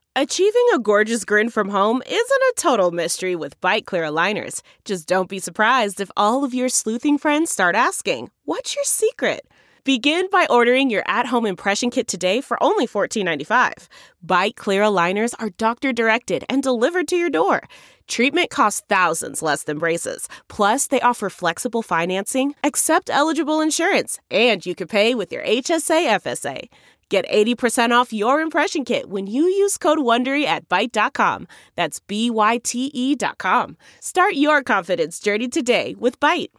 Achieving a gorgeous grin from home isn't a total mystery with Byte Clear aligners. Just don't be surprised if all of your sleuthing friends start asking, "What's your secret?" Begin by ordering your at-home impression kit today for only $14.95. Byte Clear aligners are doctor-directed and delivered to your door. Treatment costs thousands less than braces. Plus, they offer flexible financing, accept eligible insurance, and you can pay with your HSA FSA. Get 80% off your impression kit when you use code WONDERY at Byte.com. That's BYTE.com. Start your confidence journey today with Byte.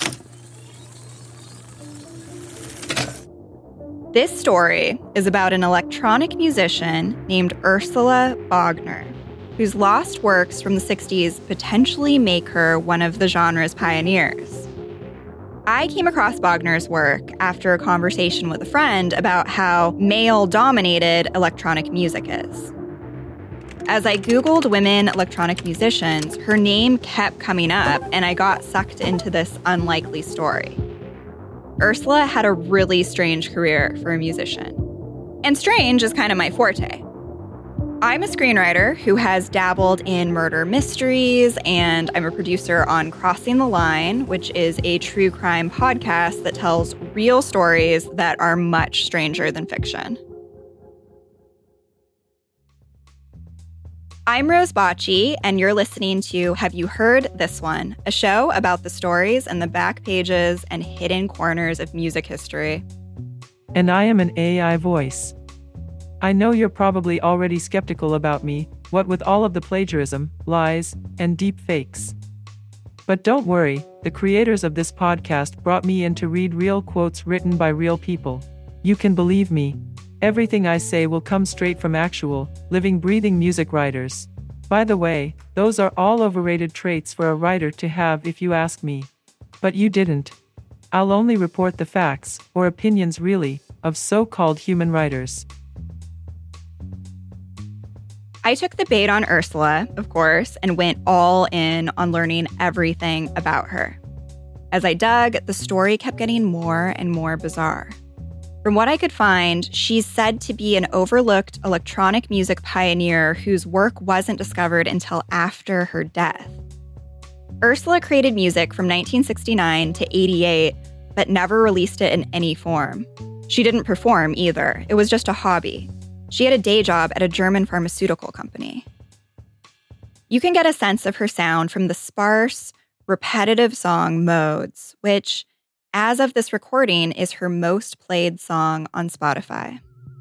This story is about an electronic musician named Ursula Bogner, whose lost works from the 60s potentially make her one of the genre's pioneers. I came across Bogner's work after a conversation with a friend about how male-dominated electronic music is. As I Googled women electronic musicians, her name kept coming up, and I got sucked into this unlikely story. Ursula had a really strange career for a musician. And strange is kind of my forte. I'm a screenwriter who has dabbled in murder mysteries, and I'm a producer on Crossing the Line, which is a true crime podcast that tells real stories that are much stranger than fiction. I'm Rose Bocci, and you're listening to Have You Heard This One?, a show about the stories and the back pages and hidden corners of music history. And I am an AI voice. I know you're probably already skeptical about me, what with all of the plagiarism, lies, and deep fakes. But don't worry, the creators of this podcast brought me in to read real quotes written by real people. You can believe me. Everything I say will come straight from actual, living, breathing music writers. By the way, those are all overrated traits for a writer to have if you ask me. But you didn't. I'll only report the facts, or opinions really, of so-called human writers. I took the bait on Ursula, of course, and went all in on learning everything about her. As I dug, the story kept getting more and more bizarre. From what I could find, she's said to be an overlooked electronic music pioneer whose work wasn't discovered until after her death. Ursula created music from 1969 to 88, but never released it in any form. She didn't perform either. It was just a hobby. She had a day job at a German pharmaceutical company. You can get a sense of her sound from the sparse, repetitive song Modes, which, as of this recording, is her most played song on Spotify.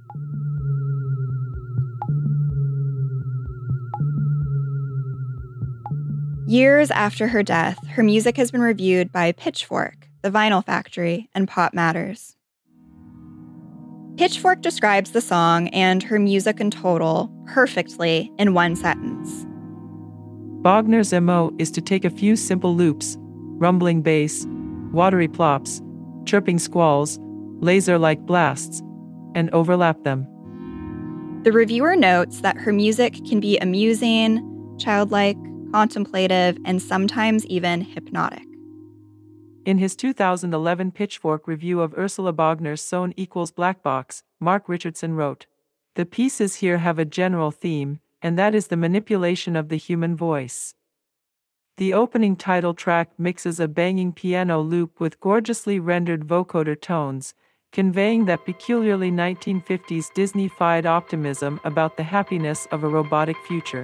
Years after her death, her music has been reviewed by Pitchfork, The Vinyl Factory, and Pop Matters. Pitchfork describes the song and her music in total perfectly in one sentence. Bogner's MO is to take a few simple loops, rumbling bass, watery plops, chirping squalls, laser-like blasts, and overlap them. The reviewer notes that her music can be amusing, childlike, contemplative, and sometimes even hypnotic. In his 2011 Pitchfork review of Ursula Bogner's Sone equals Black Box, Mark Richardson wrote, "The pieces here have a general theme, and that is the manipulation of the human voice. The opening title track mixes a banging piano loop with gorgeously rendered vocoder tones, conveying that peculiarly 1950s Disney-fied optimism about the happiness of a robotic future.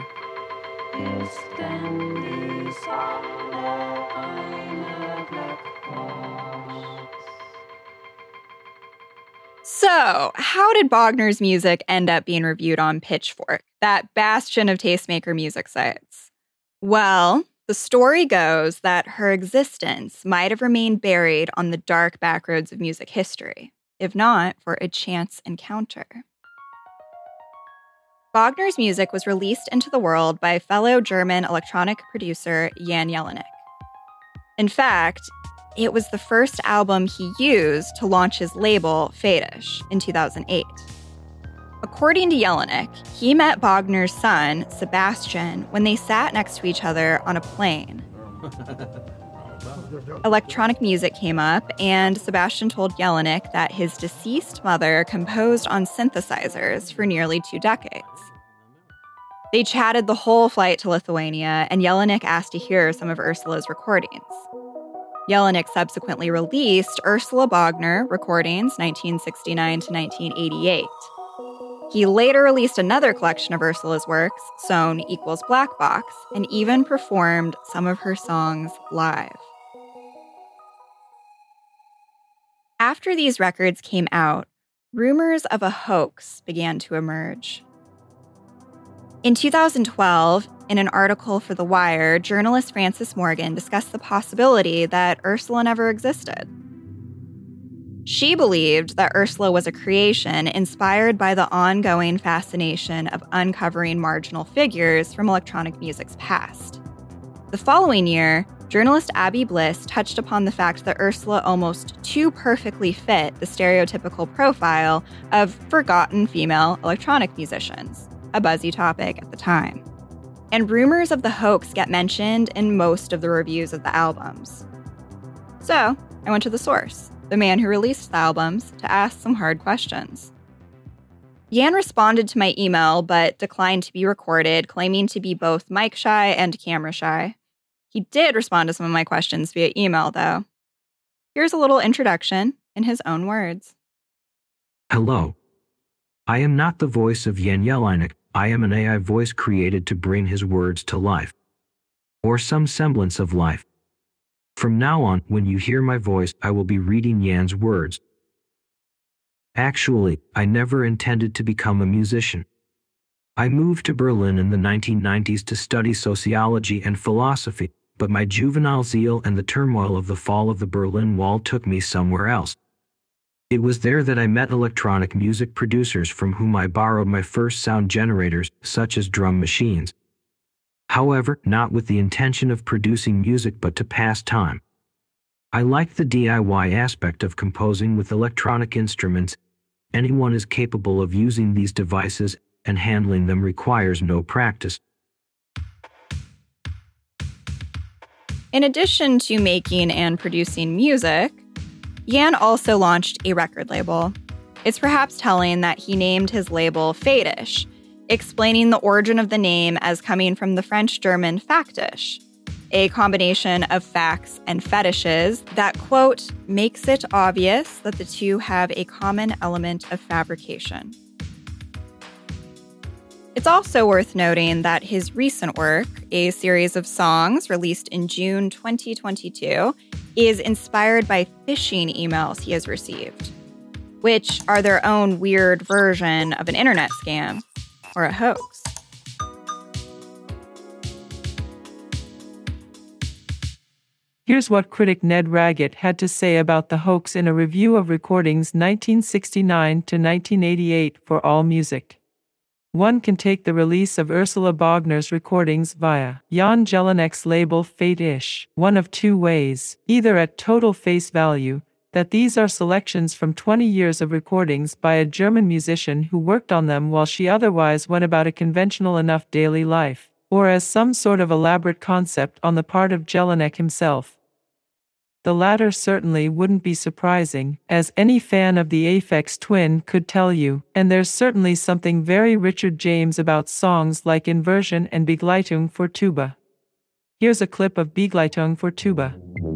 So, how did Bogner's music end up being reviewed on Pitchfork, that bastion of tastemaker music sites? Well, the story goes that her existence might have remained buried on the dark backroads of music history, if not for a chance encounter. Bogner's music was released into the world by fellow German electronic producer Jan Jelinek. In fact, it was the first album he used to launch his label, Fetish, in 2008. According to Jelinek, he met Bogner's son, Sebastian, when they sat next to each other on a plane. Electronic music came up, and Sebastian told Jelinek that his deceased mother composed on synthesizers for nearly 2 decades. They chatted the whole flight to Lithuania, and Jelinek asked to hear some of Ursula's recordings. Jelinek subsequently released Ursula Bogner Recordings 1969 to 1988. He later released another collection of Ursula's works, Sohn equals Black Box, and even performed some of her songs live. After these records came out, rumors of a hoax began to emerge. In 2012, in an article for The Wire, journalist Frances Morgan discussed the possibility that Ursula never existed. She believed that Ursula was a creation inspired by the ongoing fascination of uncovering marginal figures from electronic music's past. The following year, journalist Abby Bliss touched upon the fact that Ursula almost too perfectly fit the stereotypical profile of forgotten female electronic musicians, a buzzy topic at the time. And rumors of the hoax get mentioned in most of the reviews of the albums. So, I went to the source, the man who released the albums, to ask some hard questions. Jan responded to my email, but declined to be recorded, claiming to be both mic shy and camera shy. He did respond to some of my questions via email, though. Here's a little introduction in his own words. Hello. I am not the voice of Jan Jelinek. I am an AI voice created to bring his words to life, or some semblance of life. From now on, when you hear my voice, I will be reading Jan's words. Actually, I never intended to become a musician. I moved to Berlin in the 1990s to study sociology and philosophy, but my juvenile zeal and the turmoil of the fall of the Berlin Wall took me somewhere else. It was there that I met electronic music producers from whom I borrowed my first sound generators, such as drum machines. However, not with the intention of producing music but to pass time. I liked the DIY aspect of composing with electronic instruments. Anyone is capable of using these devices, and handling them requires no practice. In addition to making and producing music, Jan also launched a record label. It's perhaps telling that he named his label Fetish, explaining the origin of the name as coming from the French-German Faktisch, a combination of facts and fetishes that, quote, makes it obvious that the two have a common element of fabrication. It's also worth noting that his recent work, a series of songs released in June 2022, is inspired by phishing emails he has received, which are their own weird version of an internet scam or a hoax. Here's what critic Ned Raggett had to say about the hoax in a review of Recordings 1969 to 1988 for AllMusic. One can take the release of Ursula Bogner's recordings via Jan Jelinek's label Fetish one of two ways, either at total face value, that these are selections from 20 years of recordings by a German musician who worked on them while she otherwise went about a conventional enough daily life, or as some sort of elaborate concept on the part of Jelinek himself. The latter certainly wouldn't be surprising, as any fan of the Aphex Twin could tell you, and there's certainly something very Richard James about songs like Inversion and Begleitung for Tuba. Here's a clip of Begleitung for Tuba.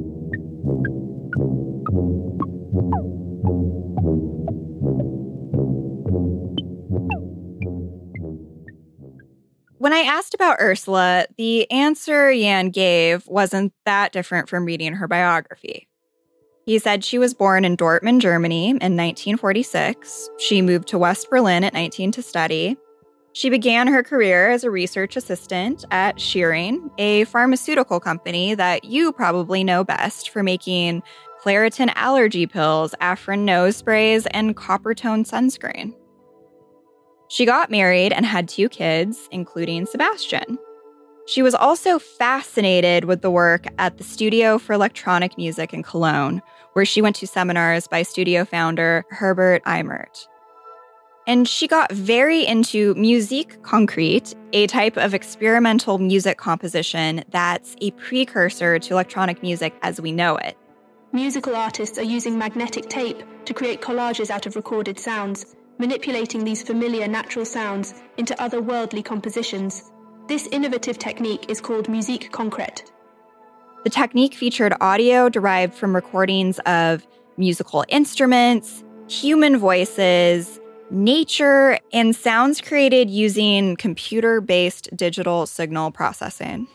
When I asked about Ursula, the answer Jan gave wasn't that different from reading her biography. He said she was born in Dortmund, Germany in 1946. She moved to West Berlin at 19 to study. She began her career as a research assistant at Schering, a pharmaceutical company that you probably know best for making Claritin allergy pills, Afrin nose sprays, and Coppertone sunscreen. She got married and had 2 kids, including Sebastian. She was also fascinated with the work at the Studio for Electronic Music in Cologne, where she went to seminars by studio founder Herbert Eimert. And she got very into Musik Konkret, a type of experimental music composition that's a precursor to electronic music as we know it. Musical artists are using magnetic tape to create collages out of recorded sounds, manipulating these familiar natural sounds into otherworldly compositions. This innovative technique is called musique concrète. The technique featured audio derived from recordings of musical instruments, human voices, nature, and sounds created using computer-based digital signal processing.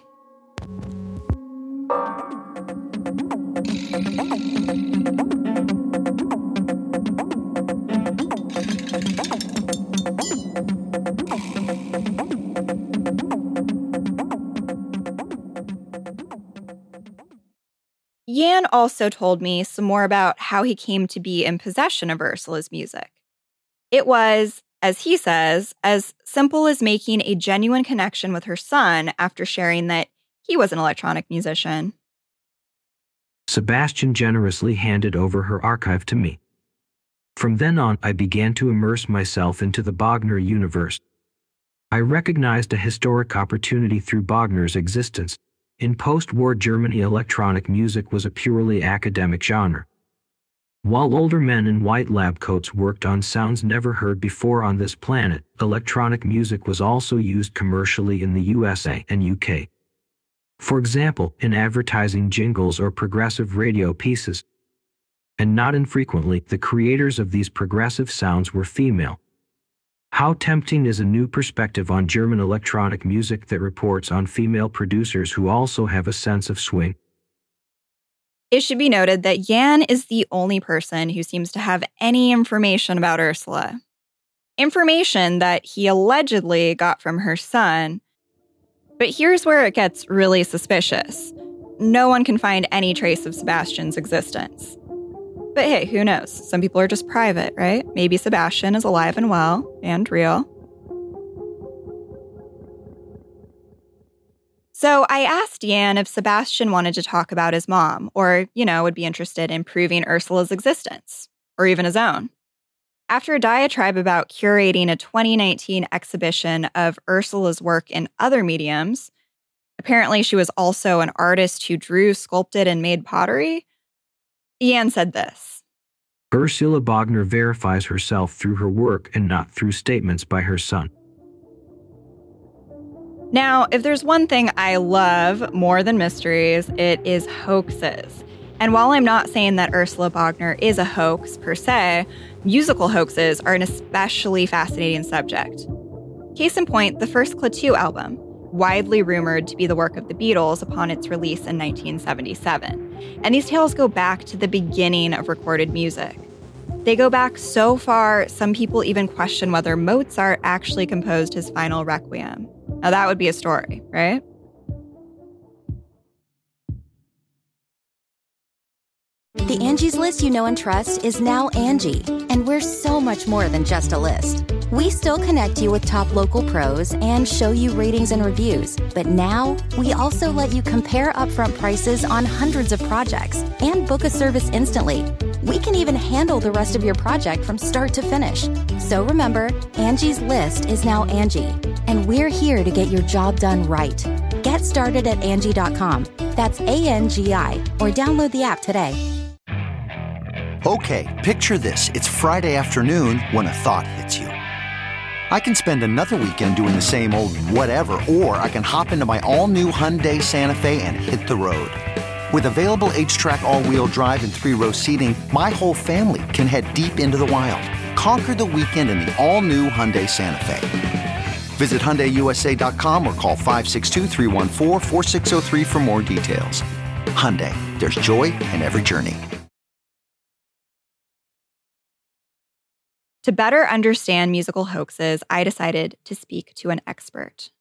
Jan also told me some more about how he came to be in possession of Ursula's music. It was, as he says, as simple as making a genuine connection with her son after sharing that he was an electronic musician. Sebastian generously handed over her archive to me. From then on, I began to immerse myself into the Bogner universe. I recognized a historic opportunity through Bogner's existence. In post-war Germany, electronic music was a purely academic genre. While older men in white lab coats worked on sounds never heard before on this planet, electronic music was also used commercially in the USA and UK. For example, in advertising jingles or progressive radio pieces. And not infrequently, the creators of these progressive sounds were female. How tempting is a new perspective on German electronic music that reports on female producers who also have a sense of swing. It should be noted that Jan is the only person who seems to have any information about Ursula. Information that he allegedly got from her son. But here's where it gets really suspicious. No one can find any trace of Sebastian's existence. But hey, who knows? Some people are just private, right? Maybe Sebastian is alive and well and real. So I asked Jan if Sebastian wanted to talk about his mom or, would be interested in proving Ursula's existence, or even his own. After a diatribe about curating a 2019 exhibition of Ursula's work in other mediums, apparently she was also an artist who drew, sculpted, and made pottery, Jan said this. Ursula Bogner verifies herself through her work and not through statements by her son. Now, if there's one thing I love more than mysteries, it is hoaxes. And while I'm not saying that Ursula Bogner is a hoax per se, musical hoaxes are an especially fascinating subject. Case in point, the first Clé album, widely rumored to be the work of the Beatles upon its release in 1977. And these tales go back to the beginning of recorded music. They go back so far, some people even question whether Mozart actually composed his final Requiem. Now that would be a story, right? The Angie's List you know and trust is now Angie, and we're so much more than just a list. We still connect you with top local pros and show you ratings and reviews, but now we also let you compare upfront prices on hundreds of projects and book a service instantly. We can even handle the rest of your project from start to finish. So remember, Angie's List is now Angie, and we're here to get your job done right. Get started at Angie.com. That's ANGI, or download the app today. Okay, picture this. It's Friday afternoon when a thought hits you. I can spend another weekend doing the same old whatever, or I can hop into my all-new Hyundai Santa Fe and hit the road. With available H-Track all-wheel drive and 3-row seating, my whole family can head deep into the wild. Conquer the weekend in the all-new Hyundai Santa Fe. Visit HyundaiUSA.com or call 562-314-4603 for more details. Hyundai, there's joy in every journey. To better understand musical hoaxes, I decided to speak to an expert.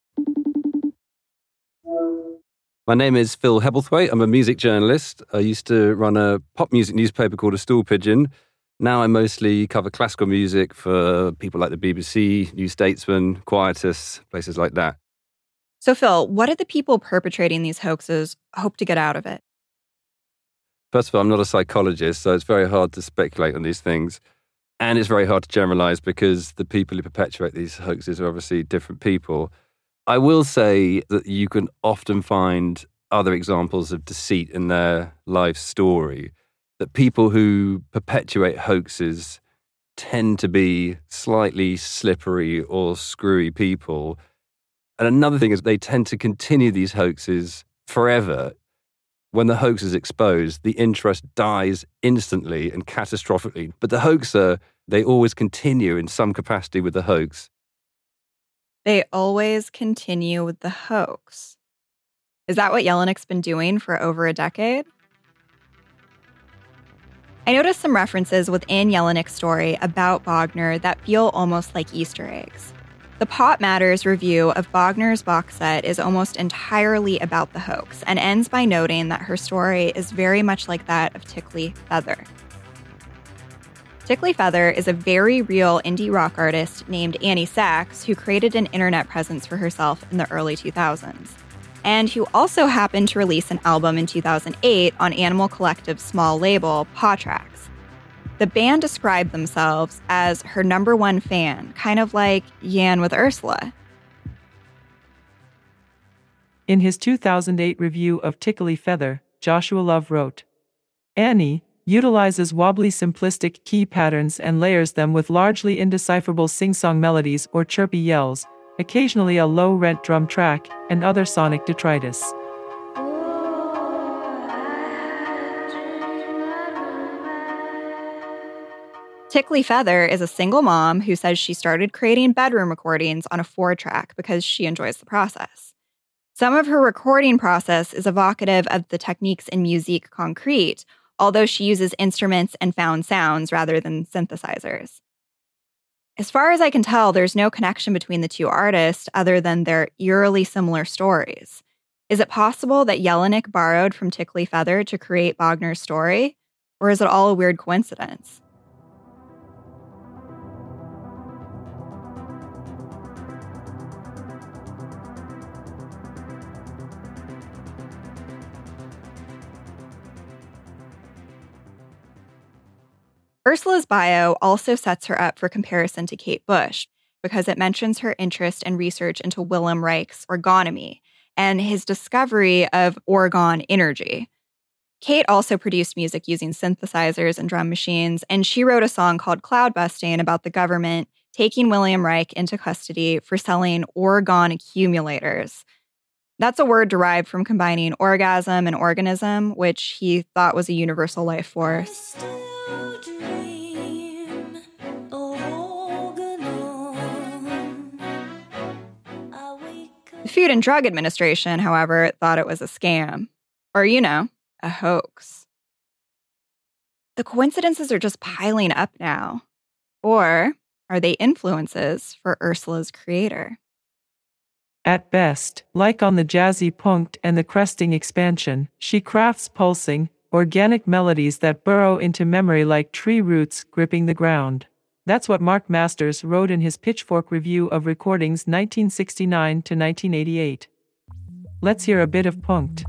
My name is Phil Hebblethwaite. I'm a music journalist. I used to run a pop music newspaper called A Stool Pigeon. Now I mostly cover classical music for people like the BBC, New Statesman, Quietus, places like that. So Phil, what did the people perpetrating these hoaxes hope to get out of it? First of all, I'm not a psychologist, so it's very hard to speculate on these things. And it's very hard to generalize because the people who perpetuate these hoaxes are obviously different people. I will say that you can often find other examples of deceit in their life story, that people who perpetuate hoaxes tend to be slightly slippery or screwy people. And another thing is they tend to continue these hoaxes forever. When the hoax is exposed, the interest dies instantly and catastrophically. But the hoaxer, they always continue in some capacity with the hoax. They always continue with the hoax. Is that what Jelinek been doing for over a decade? I noticed some references within Jelinek's story about Bogner that feel almost like Easter eggs. The Pop Matters review of Bogner's box set is almost entirely about the hoax and ends by noting that her story is very much like that of Tickley Feather. Tickley Feather is a very real indie rock artist named Annie Sachs who created an internet presence for herself in the early 2000s, and who also happened to release an album in 2008 on Animal Collective's small label, Paw Tracks. The band described themselves as her number one fan, kind of like Jan with Ursula. In his 2008 review of Tickley Feather, Joshua Love wrote, Annie utilizes wobbly simplistic key patterns and layers them with largely indecipherable sing-song melodies or chirpy yells, occasionally a low-rent drum track, and other sonic detritus. Tickley Feather is a single mom who says she started creating bedroom recordings on a 4-track because she enjoys the process. Some of her recording process is evocative of the techniques in musique concrète, although she uses instruments and found sounds rather than synthesizers. As far as I can tell, there's no connection between the two artists other than their eerily similar stories. Is it possible that Jelinek borrowed from Tickley Feather to create Bogner's story? Or is it all a weird coincidence? Ursula's bio also sets her up for comparison to Kate Bush because it mentions her interest and research into Wilhelm Reich's orgonomy and his discovery of orgone energy. Kate also produced music using synthesizers and drum machines, and she wrote a song called Cloudbusting about the government taking William Reich into custody for selling orgone accumulators. That's a word derived from combining orgasm and organism, which he thought was a universal life force. The Food and Drug Administration, however, thought it was a scam. Or, a hoax. The coincidences are just piling up now. Or are they influences for Ursula's creator? At best, like on the Jazzy Punkt and the Cresting expansion, she crafts pulsing, organic melodies that burrow into memory like tree roots gripping the ground. That's what Mark Masters wrote in his Pitchfork review of Recordings 1969 to 1988. Let's hear a bit of Punkt.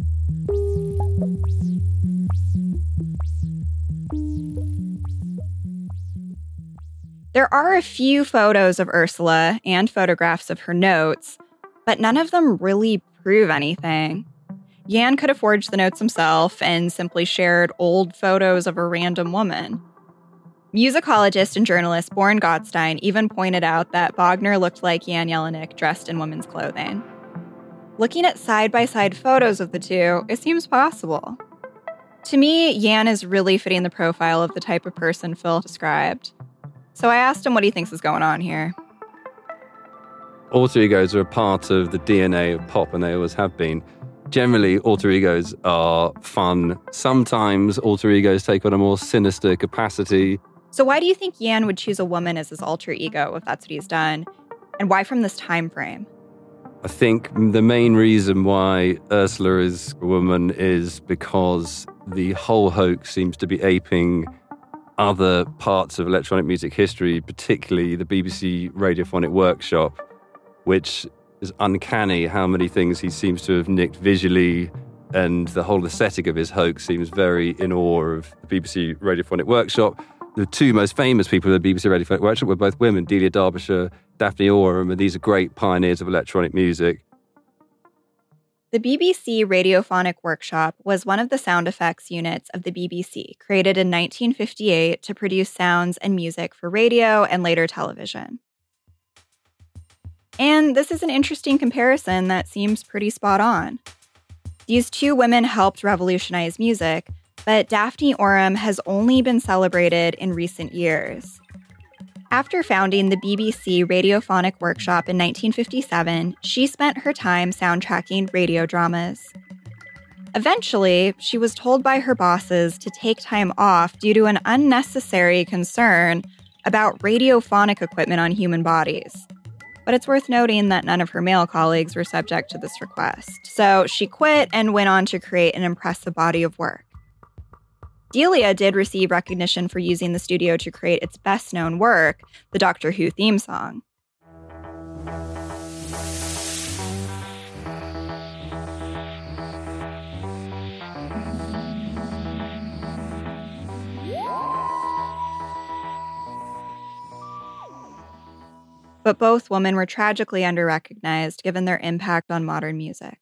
There are a few photos of Ursula and photographs of her notes, but none of them really prove anything. Jan could have forged the notes himself and simply shared old photos of a random woman. Musicologist and journalist Born Gottstein even pointed out that Bogner looked like Jan Jelinek dressed in women's clothing. Looking at side-by-side photos of the two, it seems possible. To me, Jan is really fitting the profile of the type of person Phil described. So I asked him what he thinks is going on here. Alter egos are a part of the DNA of pop, and they always have been. Generally, alter egos are fun. Sometimes alter egos take on a more sinister capacity. So why do you think Jan would choose a woman as his alter ego if that's what he's done? And why from this time frame? I think the main reason why Ursula is a woman is because the whole hoax seems to be aping other parts of electronic music history, particularly the BBC Radiophonic Workshop, which is uncanny how many things he seems to have nicked visually, and the whole aesthetic of his hoax seems very in awe of the BBC Radiophonic Workshop. The two most famous people of the BBC Radiophonic Workshop were both women, Delia Derbyshire, Daphne Oram, and these are great pioneers of electronic music. The BBC Radiophonic Workshop was one of the sound effects units of the BBC, created in 1958 to produce sounds and music for radio and later television. And this is an interesting comparison that seems pretty spot on. These two women helped revolutionize music, but Daphne Oram has only been celebrated in recent years. After founding the BBC Radiophonic Workshop in 1957, she spent her time soundtracking radio dramas. Eventually, she was told by her bosses to take time off due to an unnecessary concern about radiophonic equipment on human bodies. But it's worth noting that none of her male colleagues were subject to this request, so she quit and went on to create an impressive body of work. Delia did receive recognition for using the studio to create its best-known work, the Doctor Who theme song. But both women were tragically under-recognized given their impact on modern music.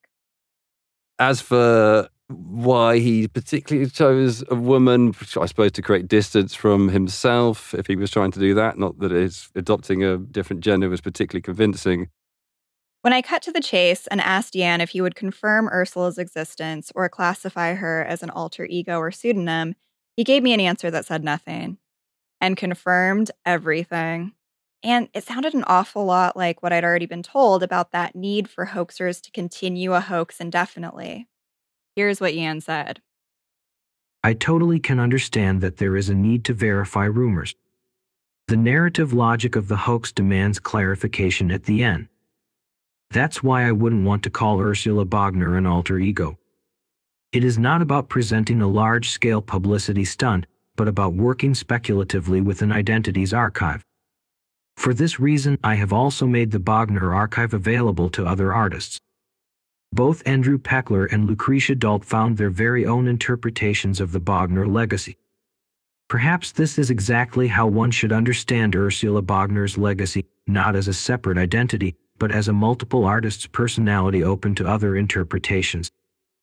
As for why he particularly chose a woman, I suppose to create distance from himself, if he was trying to do that, not that his adopting a different gender was particularly convincing. When I cut to the chase and asked Jan if he would confirm Ursula's existence or classify her as an alter ego or pseudonym, he gave me an answer that said nothing and confirmed everything. And it sounded an awful lot like what I'd already been told about that need for hoaxers to continue a hoax indefinitely. Here's what Jan said. I totally can understand that there is a need to verify rumors. The narrative logic of the hoax demands clarification at the end. That's why I wouldn't want to call Ursula Bogner an alter ego. It is not about presenting a large-scale publicity stunt, but about working speculatively with an identity's archive. For this reason, I have also made the Bogner archive available to other artists. Both Andrew Peckler and Lucretia Dalt found their very own interpretations of the Bogner legacy. Perhaps this is exactly how one should understand Ursula Bogner's legacy, not as a separate identity, but as a multiple artist's personality open to other interpretations.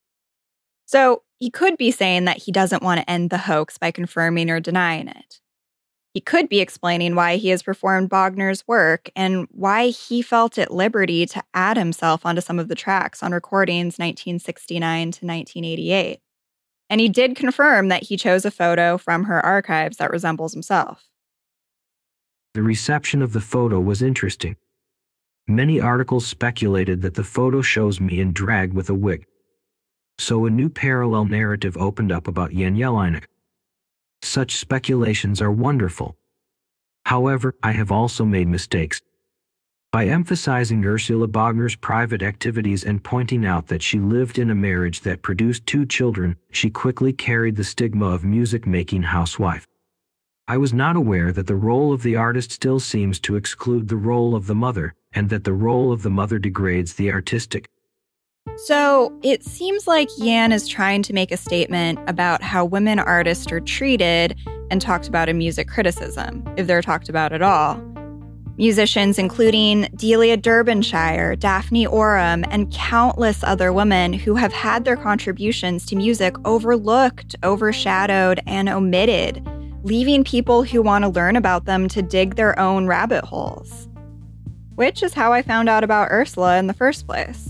So, he could be saying that he doesn't want to end the hoax by confirming or denying it. He could be explaining why he has performed Bogner's work and why he felt at liberty to add himself onto some of the tracks on recordings 1969 to 1988. And he did confirm that he chose a photo from her archives that resembles himself. The reception of the photo was interesting. Many articles speculated that the photo shows me in drag with a wig. So a new parallel narrative opened up about Jan Jelinek. Such speculations are wonderful. However, I have also made mistakes. By emphasizing Ursula Bogner's private activities and pointing out that she lived in a marriage that produced 2 children, she quickly carried the stigma of music-making housewife. I was not aware that the role of the artist still seems to exclude the role of the mother, and that the role of the mother degrades the artistic. So, it seems like Jan is trying to make a statement about how women artists are treated and talked about in music criticism, if they're talked about at all. Musicians including Delia Derbyshire, Daphne Oram, and countless other women who have had their contributions to music overlooked, overshadowed, and omitted, leaving people who want to learn about them to dig their own rabbit holes. Which is how I found out about Ursula in the first place.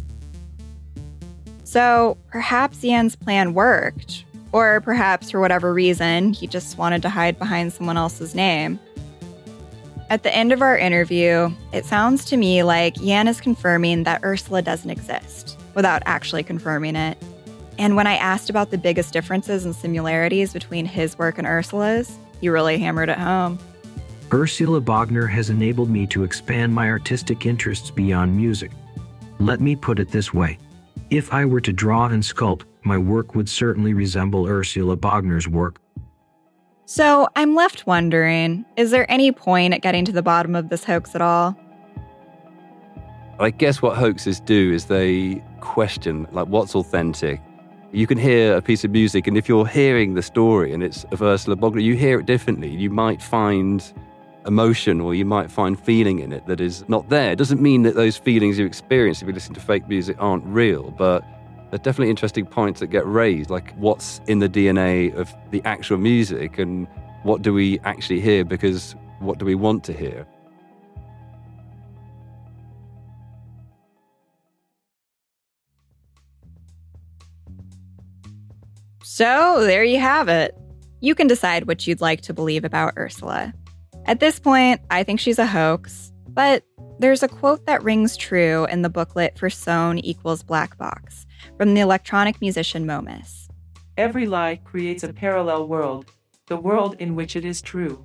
So perhaps Jan's plan worked, or perhaps for whatever reason, he just wanted to hide behind someone else's name. At the end of our interview, it sounds to me like Jan is confirming that Ursula doesn't exist, without actually confirming it. And when I asked about the biggest differences and similarities between his work and Ursula's, he really hammered it home. Ursula Bogner has enabled me to expand my artistic interests beyond music. Let me put it this way. If I were to draw and sculpt, my work would certainly resemble Ursula Bogner's work. So I'm left wondering, is there any point at getting to the bottom of this hoax at all? I guess what hoaxes do is they question, like, what's authentic. You can hear a piece of music, and if you're hearing the story and it's of Ursula Bogner, you hear it differently. You might find emotion or you might find feeling in it that is not there. It doesn't mean that those feelings you experience if you listen to fake music aren't real, but There are definitely interesting points that get raised, like what's in the DNA of the actual music and what do we actually hear because what do we want to hear? So there you have it. You can decide what you'd like to believe about Ursula. At this point, I think she's a hoax, but there's a quote that rings true in the booklet for Sohn equals Black Box from the electronic musician Momus. Every lie creates a parallel world, the world in which it is true.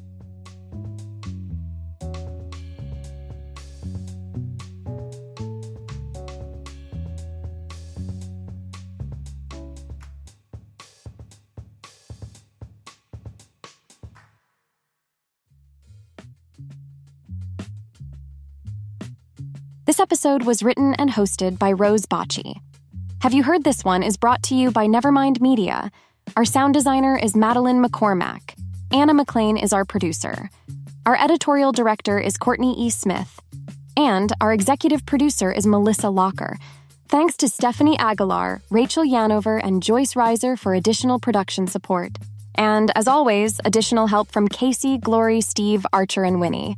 This episode was written and hosted by Rose Bocci. Have You Heard This One is brought to you by Nevermind Media. Our sound designer is Madeline McCormack. Anna McLean is our producer. Our editorial director is Courtney E. Smith. And our executive producer is Melissa Locker. Thanks to Stephanie Aguilar, Rachel Yanover, and Joyce Reiser for additional production support. And, as always, additional help from Casey, Glory, Steve, Archer, and Winnie.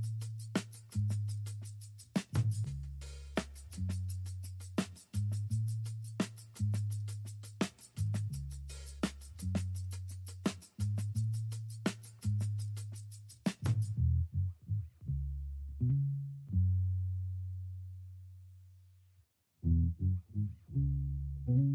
Mm-hmm.